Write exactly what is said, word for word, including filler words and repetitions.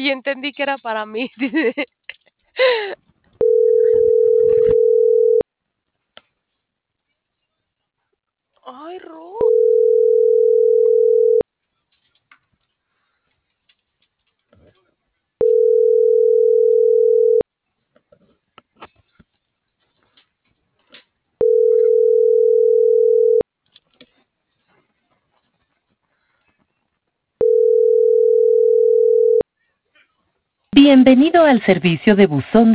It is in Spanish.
y entendí que era para mí. Ay, Ro. Bienvenido al servicio de buzón